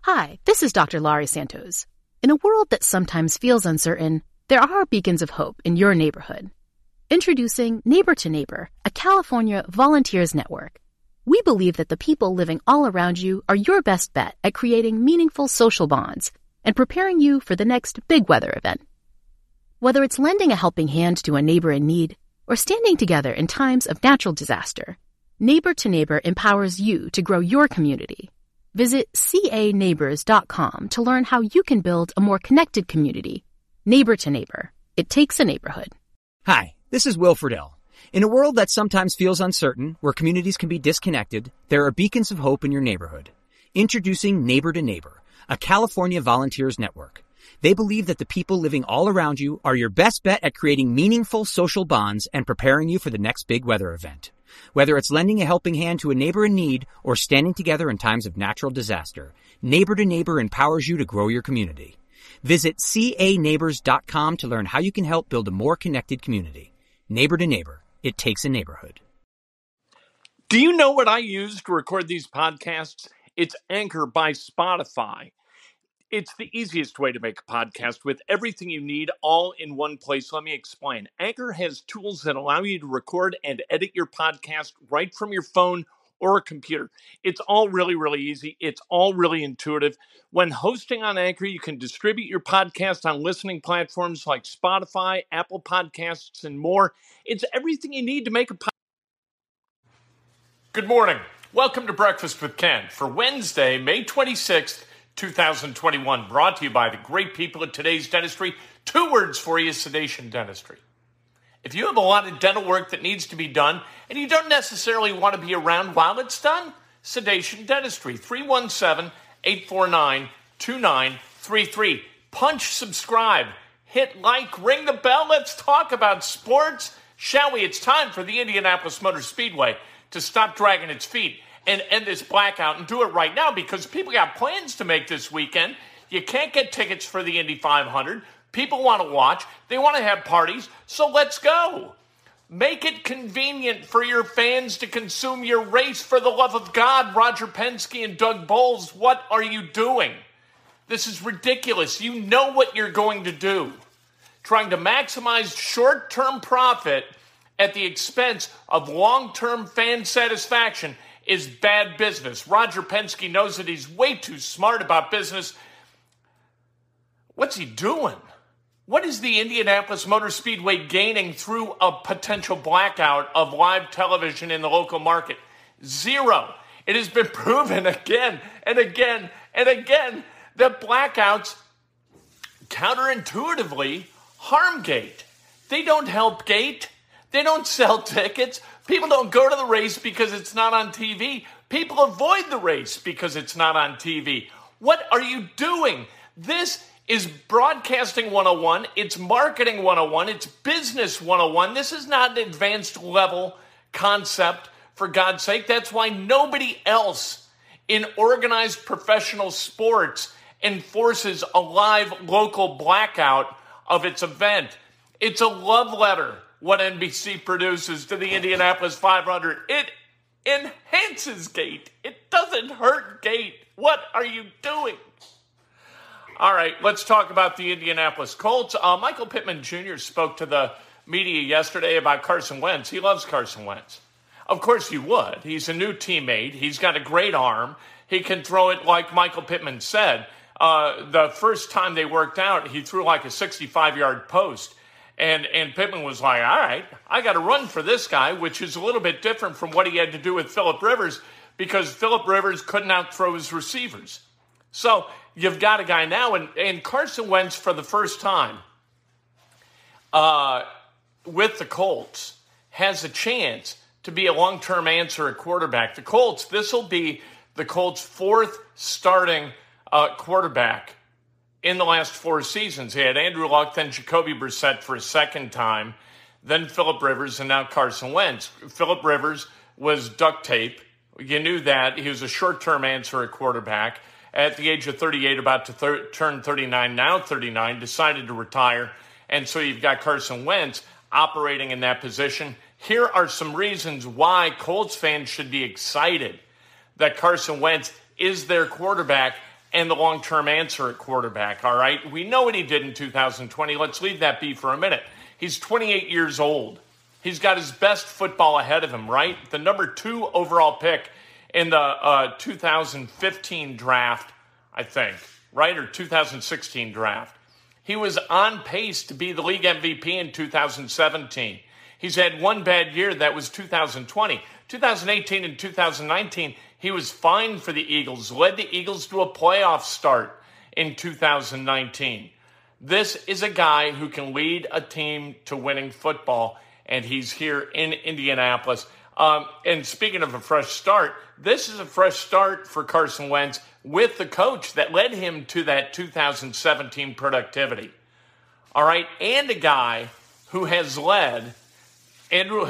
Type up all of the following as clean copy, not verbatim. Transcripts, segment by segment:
Hi, this is Dr. Laurie Santos. In a world that sometimes feels uncertain, there are beacons of hope in your neighborhood. Introducing Neighbor to Neighbor, a California volunteers network. We believe that the people living all around you are your best bet at creating meaningful social bonds and preparing you for the next big weather event. Whether it's lending a helping hand to a neighbor in need or standing together in times of natural disaster, Neighbor to Neighbor empowers you to grow your community. Visit caneighbors.com to learn how you can build a more connected community. Neighbor to Neighbor. It takes a neighborhood. Hi, this is Will Friedle. In a world that sometimes feels uncertain, where communities can be disconnected, there are beacons of hope in your neighborhood. Introducing Neighbor to Neighbor, a California volunteers network. They believe that the people living all around you are your best bet at creating meaningful social bonds and preparing you for the next big weather event. Whether it's lending a helping hand to a neighbor in need or standing together in times of natural disaster, Neighbor to Neighbor empowers you to grow your community. Visit caneighbors.com to learn how you can help build a more connected community. Neighbor to Neighbor. It takes a neighborhood. Do you know what I use to record these podcasts? It's Anchor by Spotify. It's the easiest way to make a podcast with everything you need all in one place. Let me explain. Anchor has tools that allow you to record and edit your podcast right from your phone or a computer. It's all really, really easy. It's all really intuitive. When hosting on Anchor, you can distribute your podcast on listening platforms like Spotify, Apple Podcasts, and more. It's everything you need to make a podcast. Good morning. Welcome to Breakfast with Ken for Wednesday, May 26th, 2021, brought to you by the great people at Today's Dentistry. 2 words for you: sedation dentistry. If you have a lot of dental work that needs to be done and you don't necessarily want to be around while it's done, sedation dentistry, 317-849-2933. Punch subscribe, hit like, ring the bell. Let's talk about sports, shall we? It's time for the Indianapolis Motor Speedway to stop dragging its feet and end this blackout, and do it right now because people got plans to make this weekend. You can't get tickets for the Indy 500. People want to watch. They want to have parties. So let's go. Make it convenient for your fans to consume your race. For the love of God, Roger Penske and Doug Bowles, what are you doing? This is ridiculous. You know what you're going to do. Trying to maximize short-term profit at the expense of long-term fan satisfaction is bad business. Roger Penske knows that he's way too smart about business. What's he doing? What is the Indianapolis Motor Speedway gaining through a potential blackout of live television in the local market? Zero. It has been proven again and again and again that blackouts counterintuitively harm Gate. They don't help Gate. They don't sell tickets. People don't go to the race because it's not on TV. People avoid the race because it's not on TV. What are you doing? This is broadcasting 101. It's marketing 101. It's business 101. This is not an advanced level concept, for God's sake. That's why nobody else in organized professional sports enforces a live local blackout of its event. It's a love letter, what NBC produces to the Indianapolis 500. It enhances Gate. It doesn't hurt Gate. What are you doing? All right, let's talk about the Indianapolis Colts. Michael Pittman Jr. spoke to the media yesterday about Carson Wentz. He loves Carson Wentz. Of course you would. He's a new teammate. He's got a great arm. He can throw it like Michael Pittman said. The first time they worked out, he threw like a 65-yard post. And Pittman was like, all right, I got to run for this guy, which is a little bit different from what he had to do with Phillip Rivers because Phillip Rivers couldn't outthrow his receivers. So you've got a guy now, and Carson Wentz for the first time with the Colts has a chance to be a long-term answer at quarterback. The Colts, this will be the Colts' 4th starting quarterback in the last 4 seasons. He had Andrew Luck, then Jacoby Brissett for a second time, then Phillip Rivers, and now Carson Wentz. Phillip Rivers was duct tape. You knew that. He was a short-term answer at quarterback. At the age of 38, about to turn 39, now 39, decided to retire. And so you've got Carson Wentz operating in that position. Here are some reasons why Colts fans should be excited that Carson Wentz is their quarterback and the long-term answer at quarterback, all right? We know what he did in 2020. Let's leave that be for a minute. He's 28 years old. He's got his best football ahead of him, right? The number 2 overall pick in the 2015 draft, I think, right? Or 2016 draft. He was on pace to be the league MVP in 2017. He's had one bad year. That was 2020. 2018 and 2019, he was fine for the Eagles, led the Eagles to a playoff start in 2019. This is a guy who can lead a team to winning football, and he's here in Indianapolis. And speaking of a fresh start, this is a fresh start for Carson Wentz with the coach that led him to that 2017 productivity. All right, and a guy who has led, Andrew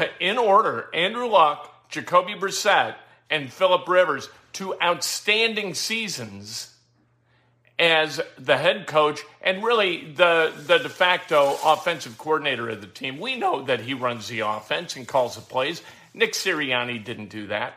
Luck, Jacoby Brissett, and Phillip Rivers to outstanding seasons as the head coach and really the de facto offensive coordinator of the team. We know that he runs the offense and calls the plays. Nick Sirianni didn't do that.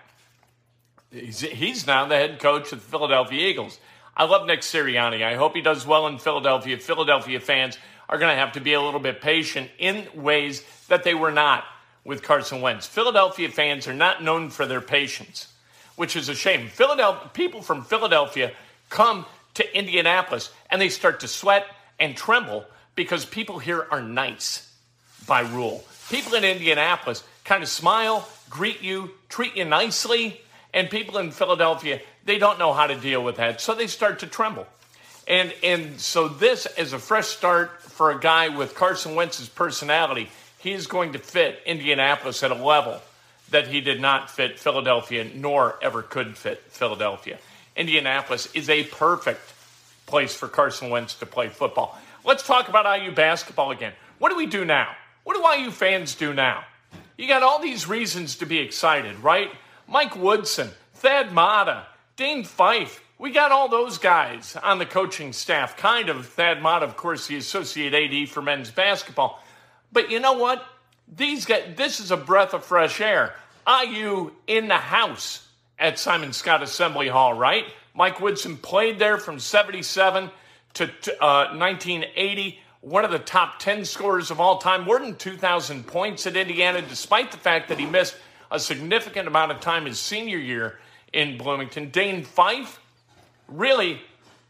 He's now the head coach of the Philadelphia Eagles. I love Nick Sirianni. I hope he does well in Philadelphia. Philadelphia fans are going to have to be a little bit patient in ways that they were not with Carson Wentz. Philadelphia fans are not known for their patience, which is a shame. People from Philadelphia come to Indianapolis and they start to sweat and tremble because people here are nice by rule. People in Indianapolis kind of smile, greet you, treat you nicely, and people in Philadelphia, they don't know how to deal with that, so they start to tremble. And so this is a fresh start for a guy with Carson Wentz's personality. He is going to fit Indianapolis at a level that he did not fit Philadelphia, nor ever could fit Philadelphia. Indianapolis is a perfect place for Carson Wentz to play football. Let's talk about IU basketball again. What do we do now? What do IU fans do now? You got all these reasons to be excited, right? Mike Woodson, Thad Matta, Dane Fife. We got all those guys on the coaching staff. Kind of. Thad Matta, of course, the associate AD for men's basketball. But you know what? These guys, this is a breath of fresh air. IU in the house at Simon Scott Assembly Hall, right? Mike Woodson played there from 77 to 1980. One of the top 10 scorers of all time. More than 2,000 points at Indiana, despite the fact that he missed a significant amount of time his senior year in Bloomington. Dane Fife, really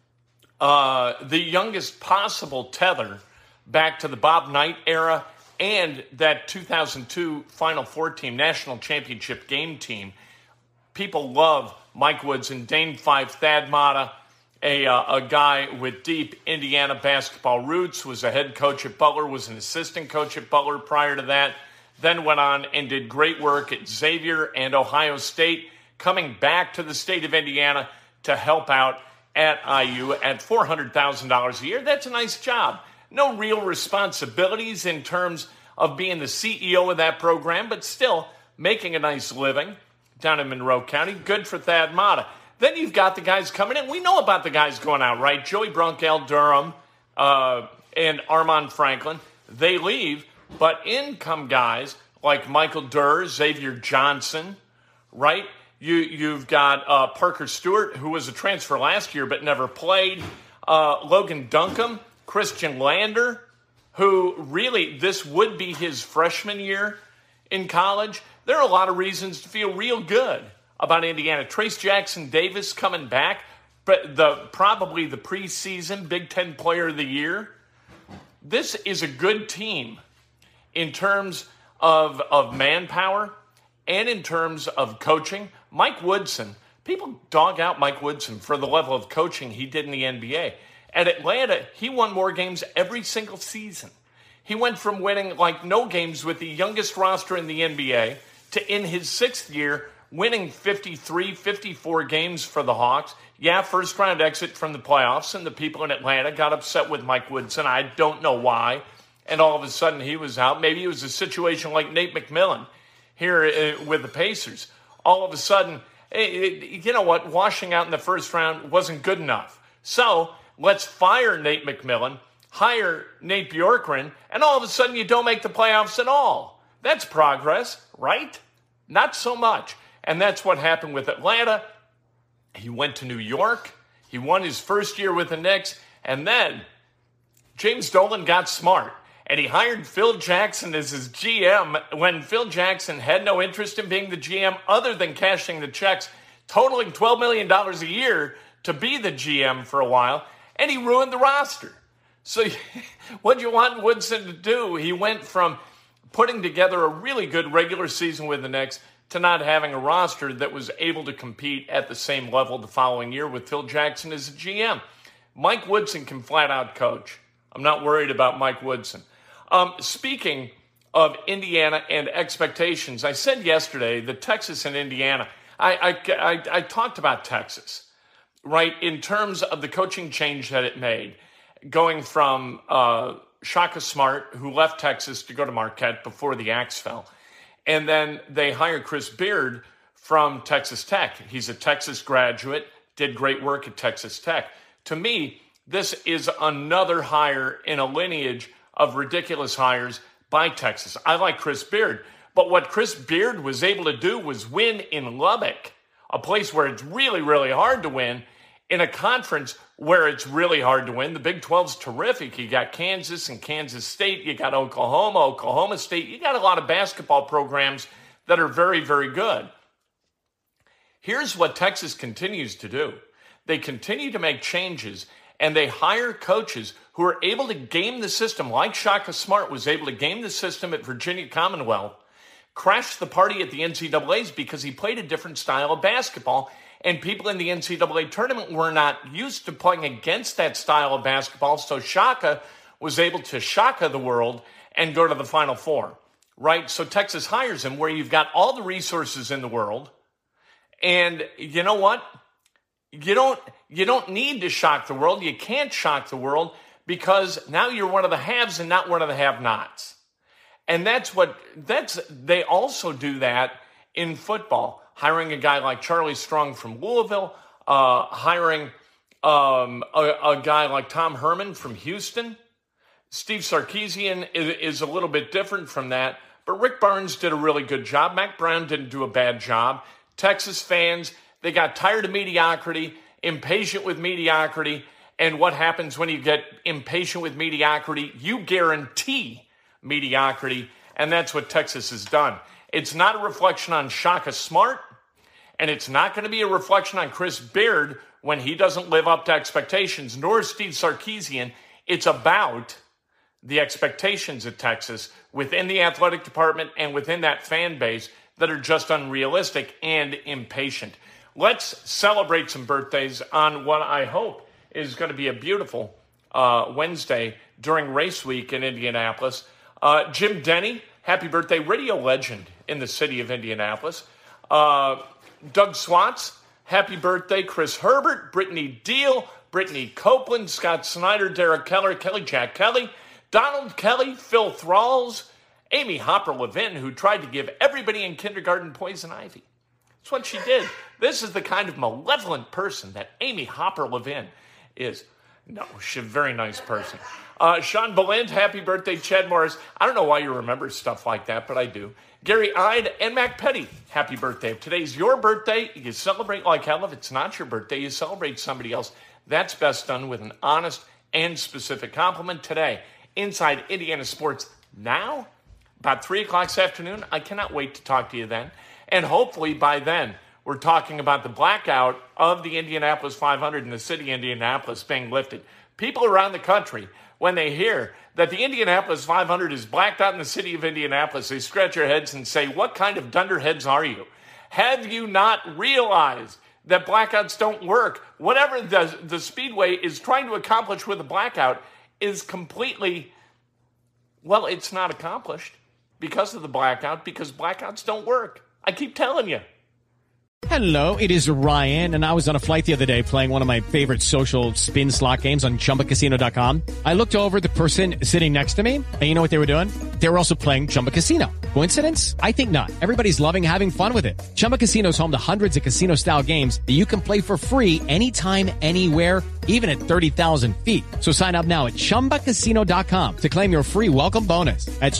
the youngest possible tether back to the Bob Knight era and that 2002 Final Four team, national championship game team. People love Mike Woods and Dane Fife. Thad Matta, a guy with deep Indiana basketball roots, was a head coach at Butler, was an assistant coach at Butler prior to that, then went on and did great work at Xavier and Ohio State, coming back to the state of Indiana to help out at IU at $400,000 a year. That's a nice job. No real responsibilities in terms of being the CEO of that program, but still making a nice living down in Monroe County. Good for Thad Matta. Then you've got the guys coming in. We know about the guys going out, right? Joey Brunkel, Durham, and Armand Franklin. They leave, but in come guys like Michael Durr, Xavier Johnson, right? You've got Parker Stewart, who was a transfer last year but never played. Logan Duncombe, Christian Lander, who really, this would be his freshman year in college. There are a lot of reasons to feel real good about Indiana. Trace Jackson Davis coming back, but probably the preseason Big Ten Player of the Year. This is a good team in terms of manpower and in terms of coaching. Mike Woodson, people dog out Mike Woodson for the level of coaching he did in the NBA. At Atlanta, he won more games every single season. He went from winning like no games with the youngest roster in the NBA to in his 6th year winning 53, 54 games for the Hawks. Yeah, first round exit from the playoffs, and the people in Atlanta got upset with Mike Woodson. I don't know why. And all of a sudden he was out. Maybe it was a situation like Nate McMillan here with the Pacers. All of a sudden, you know what, washing out in the first round wasn't good enough. So let's fire Nate McMillan, hire Nate Bjorkgren, and all of a sudden you don't make the playoffs at all. That's progress, right? Not so much. And that's what happened with Atlanta. He went to New York. He won his first year with the Knicks, and then James Dolan got smart, and he hired Phil Jackson as his GM when Phil Jackson had no interest in being the GM other than cashing the checks, totaling $12 million a year to be the GM for a while, and he ruined the roster. So what do you want Woodson to do? He went from putting together a really good regular season with the Knicks to not having a roster that was able to compete at the same level the following year with Phil Jackson as a GM. Mike Woodson can flat out coach. I'm not worried about Mike Woodson. Speaking of Indiana and expectations, I said yesterday that Texas and Indiana, I talked about Texas, right, in terms of the coaching change that it made, going from Shaka Smart, who left Texas to go to Marquette before the axe fell, and then they hired Chris Beard from Texas Tech. He's a Texas graduate, did great work at Texas Tech. To me, this is another hire in a lineage of ridiculous hires by Texas. I like Chris Beard, but what Chris Beard was able to do was win in Lubbock, a place where it's really, really hard to win, in a conference where it's really hard to win. The Big 12's terrific. You got Kansas and Kansas State. You got Oklahoma State. You got a lot of basketball programs that are very, very good. Here's what Texas continues to do. They continue to make changes, and they hire coaches who are able to game the system, like Shaka Smart was able to game the system at Virginia Commonwealth, crash the party at the NCAA's because he played a different style of basketball, and people in the NCAA tournament were not used to playing against that style of basketball, so Shaka was able to Shaka the world and go to the Final Four, right? So Texas hires him where you've got all the resources in the world, and you know what? You don't need to shock the world. You can't shock the world because now you're one of the haves and not one of the have-nots. And they also do that in football, hiring a guy like Charlie Strong from Louisville, hiring a guy like Tom Herman from Houston. Steve Sarkisian is a little bit different from that, but Rick Barnes did a really good job. Mac Brown didn't do a bad job. Texas fans, they got tired of mediocrity, impatient with mediocrity, and what happens when you get impatient with mediocrity? You guarantee mediocrity, and that's what Texas has done. It's not a reflection on Shaka Smart, and it's not going to be a reflection on Chris Beard when he doesn't live up to expectations, nor Steve Sarkisian. It's about the expectations of Texas within the athletic department and within that fan base that are just unrealistic and impatient. Let's celebrate some birthdays on what I hope is going to be a beautiful Wednesday during race week in Indianapolis. Jim Denny, happy birthday, radio legend in the city of Indianapolis. Doug Swats, happy birthday. Chris Herbert, Brittany Deal, Brittany Copeland, Scott Snyder, Derek Keller, Kelly Jack Kelly, Donald Kelly, Phil Thralls, Amy Hopper Levin, who tried to give everybody in kindergarten poison ivy. That's what she did. This is the kind of malevolent person that Amy Hopper Levin is. No, she's a very nice person. Sean Beland, happy birthday. Chad Morris, I don't know why you remember stuff like that, but I do. Gary Ide and Mac Petty, happy birthday. If today's your birthday, you celebrate like hell. If it's not your birthday, you celebrate somebody else. That's best done with an honest and specific compliment. Today, Inside Indiana Sports Now, about 3 o'clock this afternoon. I cannot wait to talk to you then. And hopefully by then, we're talking about the blackout of the Indianapolis 500 in the city of Indianapolis being lifted. People around the country, when they hear that the Indianapolis 500 is blacked out in the city of Indianapolis, they scratch their heads and say, what kind of dunderheads are you? Have you not realized that blackouts don't work? Whatever the Speedway is trying to accomplish with a blackout is completely, well, it's not accomplished because of the blackout, because blackouts don't work. I keep telling you. Hello, it is Ryan, and I was on a flight the other day playing one of my favorite social spin slot games on ChumbaCasino.com. I looked over at the person sitting next to me, and you know what they were doing? They were also playing Chumba Casino. Coincidence? I think not. Everybody's loving having fun with it. Chumba Casino is home to hundreds of casino-style games that you can play for free anytime, anywhere, even at 30,000 feet. So sign up now at ChumbaCasino.com to claim your free welcome bonus. That's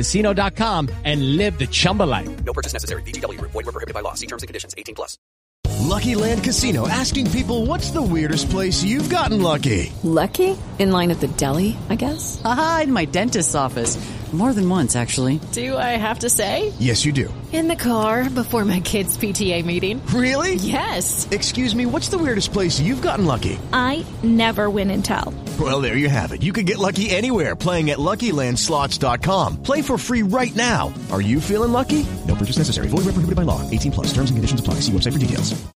ChumbaCasino.com and live the Chumba life. No purchase necessary. VGW. Void where prohibited by law. See terms and conditions. 18+. Lucky Land Casino, asking people, what's the weirdest place you've gotten lucky? Lucky? In line at the deli, I guess? Aha, in my dentist's office. More than once, actually. Do I have to say? Yes, you do. In the car before my kids' PTA meeting. Really? Yes. Excuse me, what's the weirdest place you've gotten lucky? I never win and tell. Well, there you have it. You can get lucky anywhere, playing at LuckyLandSlots.com. Play for free right now. Are you feeling lucky? No purchase necessary. Void where prohibited by law. 18+. Terms and conditions apply. See website for details.